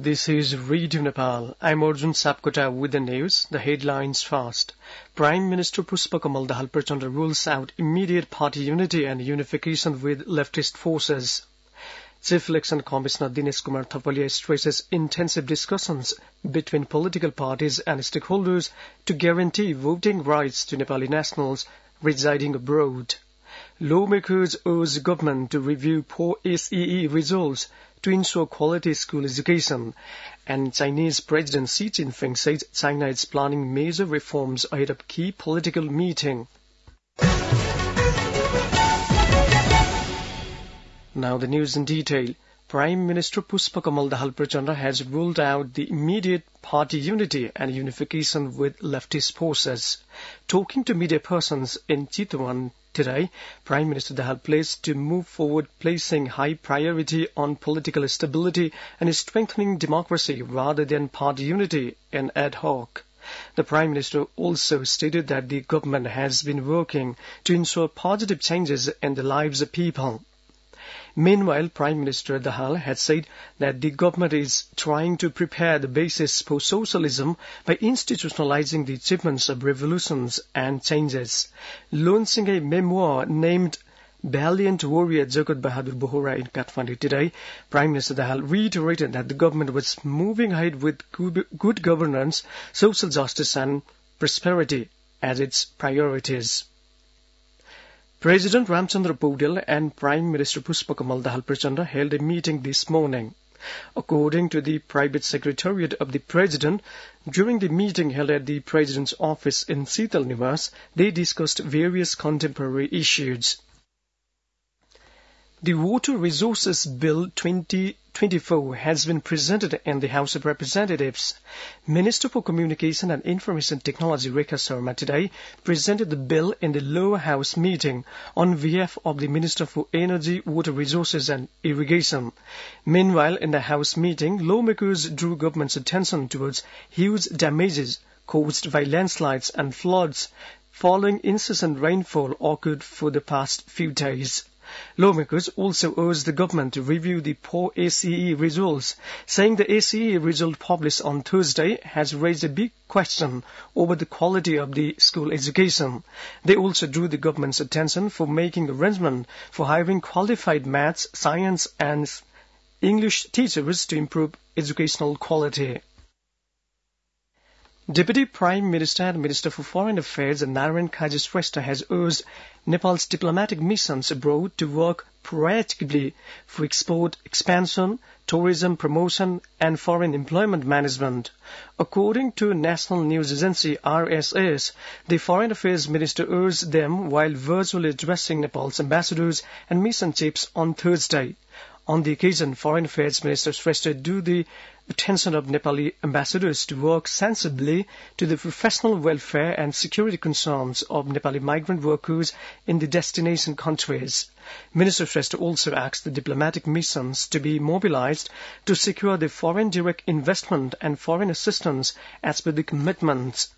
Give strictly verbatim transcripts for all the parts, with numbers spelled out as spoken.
This is Radio Nepal. I'm Arjun Sapkota with the news. The headlines first. Prime Minister Pushpakamal Dahal Prachanda rules out immediate party unity and unification with leftist forces. Chief Election Commissioner Dinesh Kumar Thapalia stresses intensive discussions between political parties and stakeholders to guarantee voting rights to Nepali nationals residing abroad. Lawmakers urge government to review poor S E E results to ensure quality school education. And Chinese President Xi Jinping said China is planning major reforms ahead of key political meeting. Now the news in detail. Prime Minister Pushpakamal Dahal Prachanda has ruled out the immediate party unity and unification with leftist forces. Talking to media persons in Chitwan today, Prime Minister Dahal pledged to move forward placing high priority on political stability and strengthening democracy rather than party unity and ad hoc. The Prime Minister also stated that the government has been working to ensure positive changes in the lives of people. Meanwhile, Prime Minister Dahal had said that the government is trying to prepare the basis for socialism by institutionalizing the achievements of revolutions and changes. Launching a memoir named Valiant Warrior Jagat Bahadur Bohra in Kathmandu today, Prime Minister Dahal reiterated that the government was moving ahead with good governance, social justice and prosperity as its priorities. President Ramchandra Paudel and Prime Minister Pushpakamal Dahal Prachanda held a meeting this morning. According to the private secretariat of the President, during the meeting held at the President's office in Sital Niwas, they discussed various contemporary issues. The Water Resources Bill twenty twenty-four has been presented in the House of Representatives. Minister for Communication and Information Technology Rekha Sharma today presented the bill in the lower house meeting on behalf of the Minister for Energy, Water Resources and Irrigation. Meanwhile, in the House meeting, lawmakers drew government's attention towards huge damages caused by landslides and floods following incessant rainfall occurred for the past few days. Lawmakers also urged the government to review the poor S E E results, saying the S E E result published on Thursday has raised a big question over the quality of the school education. They also drew the government's attention for making arrangements for hiring qualified maths, science and English teachers to improve educational quality. Deputy Prime Minister and Minister for Foreign Affairs Narayan Kaji Shrestha has urged Nepal's diplomatic missions abroad to work proactively for export expansion, tourism promotion and foreign employment management. According to National News Agency R S S, the Foreign Affairs Minister urged them while virtually addressing Nepal's ambassadors and mission chiefs on Thursday. On the occasion, Foreign Affairs Minister Shrestha drew the attention of Nepali ambassadors to work sensibly to the professional welfare and security concerns of Nepali migrant workers in the destination countries. Minister Shrestha also asked the diplomatic missions to be mobilized to secure the foreign direct investment and foreign assistance as per the commitments.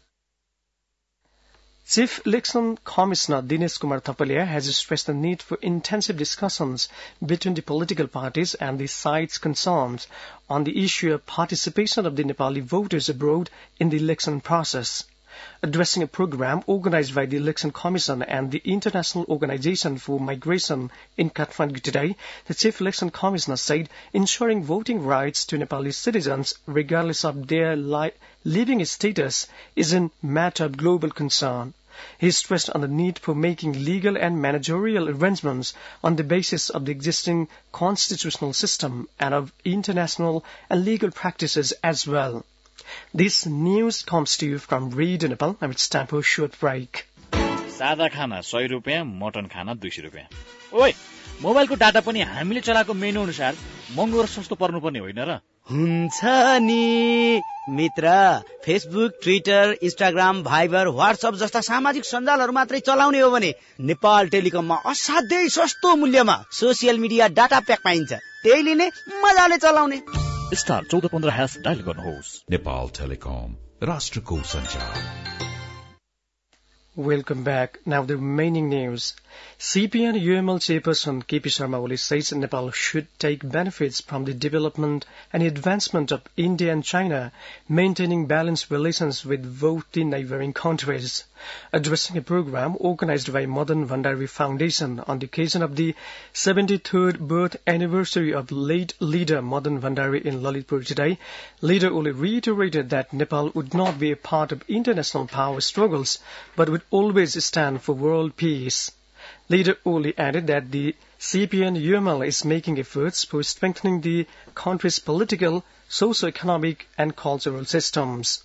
Chief Election Commissioner Dinesh Kumar Thapalia has stressed the need for intensive discussions between the political parties and the sides concerned on the issue of participation of the Nepali voters abroad in the election process. Addressing a program organized by the Election Commission and the International Organization for Migration in Kathmandu today, the Chief Election Commissioner said ensuring voting rights to Nepali citizens, regardless of their li- living status, is a matter of global concern. He stressed on the need for making legal and managerial arrangements on the basis of the existing constitutional system and of international and legal practices as well. This news comes to you from Radio Nepal, and it's time for a short break. सादा खाना सय रुपैयाँ, mutton खाना दुई सय रुपैयाँ. ओइ, मोबाइलको डाटा पनि हामीले चलाएको मेनु अनुसार महँगो र सस्तो पर्नुपर्ने होइन र? हुन्छ नि मित्र. Facebook, Twitter, Instagram, Viber, WhatsApp जस्ता सामाजिक सञ्जालहरू मात्रै चलाउने हो भने नेपाल टेलिकममा असाध्यै सस्तो मूल्यमा सोसियल मिडिया डाटा प्याक पाइन्छ. त्यही लिने, मजाले चलाउने. स्टार चौध पन्ध्र ह्यास डायल गर्नुहोस्. नेपाल टेलिकम, राष्ट्रको सञ्चार. Welcome back. Now the remaining news. C P N U M L chairperson K P Sharma Oli says Nepal should take benefits from the development and advancement of India and China, maintaining balanced relations with both the neighboring countries. Addressing a program organized by Madan Bhandari Foundation on the occasion of the seventy-third birth anniversary of late leader Madan Bhandari in Lalitpur today, Leader Oli reiterated that Nepal would not be a part of international power struggles, but would always stand for world peace. Leader Oli added that the C P N U M L is making efforts for strengthening the country's political, socio-economic and cultural systems.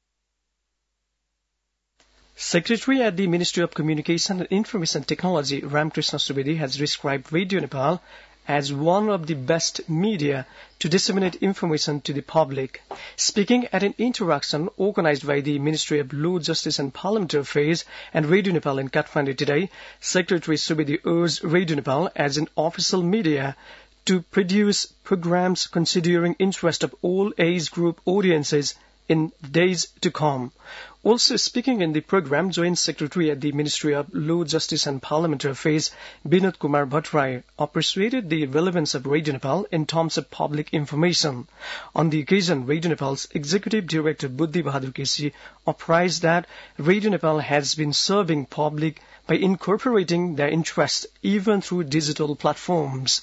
Secretary at the Ministry of Communication and Information Technology, Ramkrishna Subedi, has described Radio Nepal as one of the best media to disseminate information to the public. Speaking at an interaction organized by the Ministry of Law, Justice and Parliamentary Affairs and Radio Nepal in Kathmandu today, Secretary Subedi urged Radio Nepal as an official media to produce programs considering interest of all age group audiences in days to come. Also speaking in the program, Joint Secretary at the Ministry of Law, Justice and Parliamentary Affairs, Binod Kumar Bhattarai, appreciated the relevance of Radio Nepal in terms of public information. On the occasion, Radio Nepal's Executive Director Buddhi Bahadur Kesi apprised that Radio Nepal has been serving public by incorporating their interest even through digital platforms.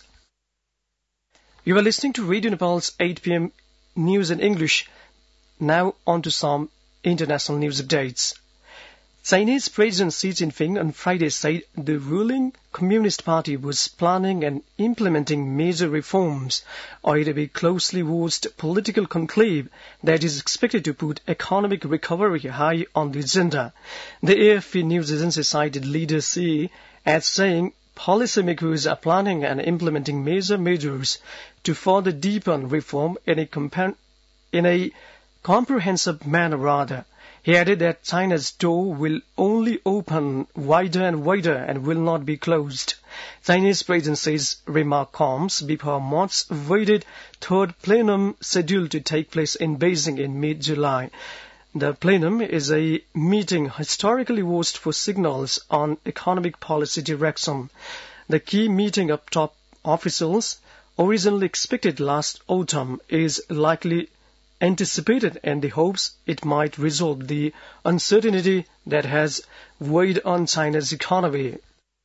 You are listening to Radio Nepal's eight p.m. news in English. Now on to some international news updates. Chinese President Xi Jinping on Friday said the ruling Communist Party was planning and implementing major reforms ahead of a closely watched political conclave that is expected to put economic recovery high on the agenda. The A F P news agency cited leader Xi as saying policymakers are planning and implementing major measures to further deepen reform in a, compa- in a comprehensive manner rather. He added that China's door will only open wider and wider and will not be closed. Chinese presidency's remark comes before March's awaited third plenum scheduled to take place in Beijing in mid-July. The plenum is a meeting historically watched for signals on economic policy direction. The key meeting of top officials, originally expected last autumn, is likely anticipated in the hopes it might resolve the uncertainty that has weighed on China's economy.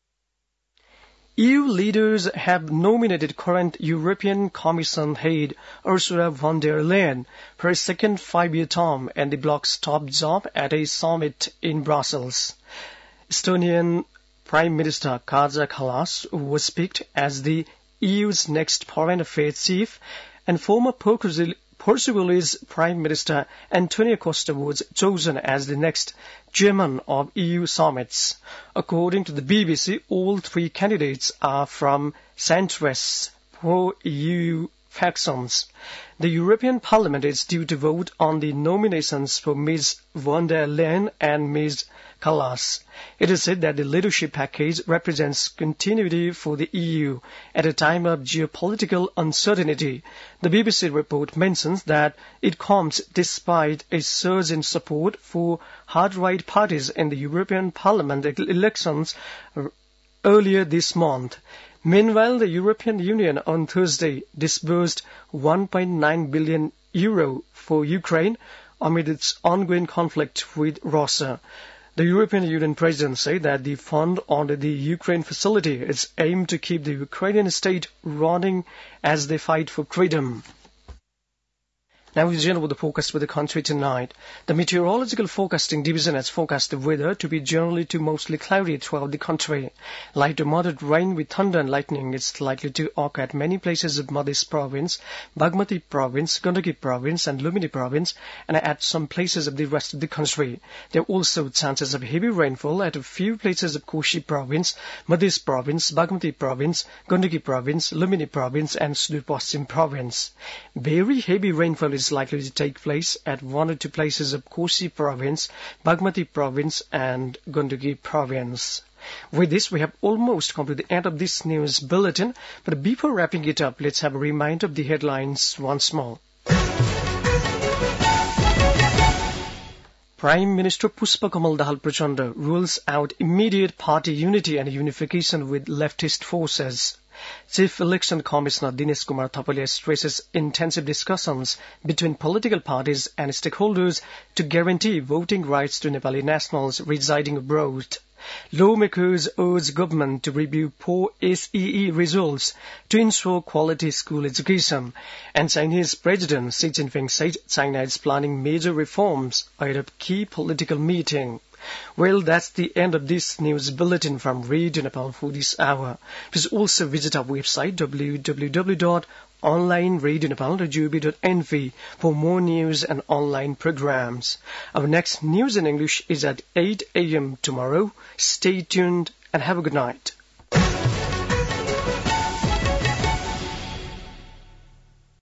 E U leaders have nominated current European Commission head Ursula von der Leyen for a second five-year term and the bloc's top job at a summit in Brussels. Estonian Prime Minister Kaja Kallas was picked as the E U's next foreign affairs chief, and former Portugal's Prime Minister Antonio Costa was chosen as the next chairman of E U summits. According to the B B C, all three candidates are from centrist pro-E U factions. The European Parliament is due to vote on the nominations for Miz von der Leyen and Miz Kallas. It is said that the leadership package represents continuity for the E U at a time of geopolitical uncertainty. The B B C report mentions that it comes despite a surge in support for hard-right parties in the European Parliament elections earlier this month. Meanwhile, the European Union on Thursday disbursed one point nine billion euro for Ukraine amid its ongoing conflict with Russia. The European Union President said that the fund under the Ukraine facility is aimed to keep the Ukrainian state running as they fight for freedom. Now we begin with the forecast for the country tonight. The Meteorological Forecasting Division has forecast the weather to be generally to mostly cloudy throughout the country. Light to moderate rain with thunder and lightning is likely to occur at many places of Madhya Province, Bagmati Province, Gandaki Province and Lumini Province, and at some places of the rest of the country. There are also chances of heavy rainfall at a few places of Koshi Province, Madhya Province, Bagmati Province, Gandaki Province, Lumini Province and Sudur Paschim Province. Very heavy rainfall is is likely to take place at one or two places of Koshi Province, Bagmati Province and Gandaki Province. With this, we have almost come to the end of this news bulletin, but before wrapping it up, let's have a reminder of the headlines once more. Prime Minister Pushpakamal Dahal Prachanda rules out immediate party unity and unification with leftist forces. Chief Election Commissioner Dinesh Kumar Thapalia stresses intensive discussions between political parties and stakeholders to guarantee voting rights to Nepali nationals residing abroad. Lawmakers urge government to review poor S E E results to ensure quality school education. And Chinese President Xi Jinping said China is planning major reforms ahead of key political meeting. Well, that's the end of this news bulletin from Radio Nepal for this hour. Please also visit our website w w w dot online radio nepal dot g o v dot n v for more news and online programs. Our next news in English is at eight a m tomorrow. Stay tuned and have a good night.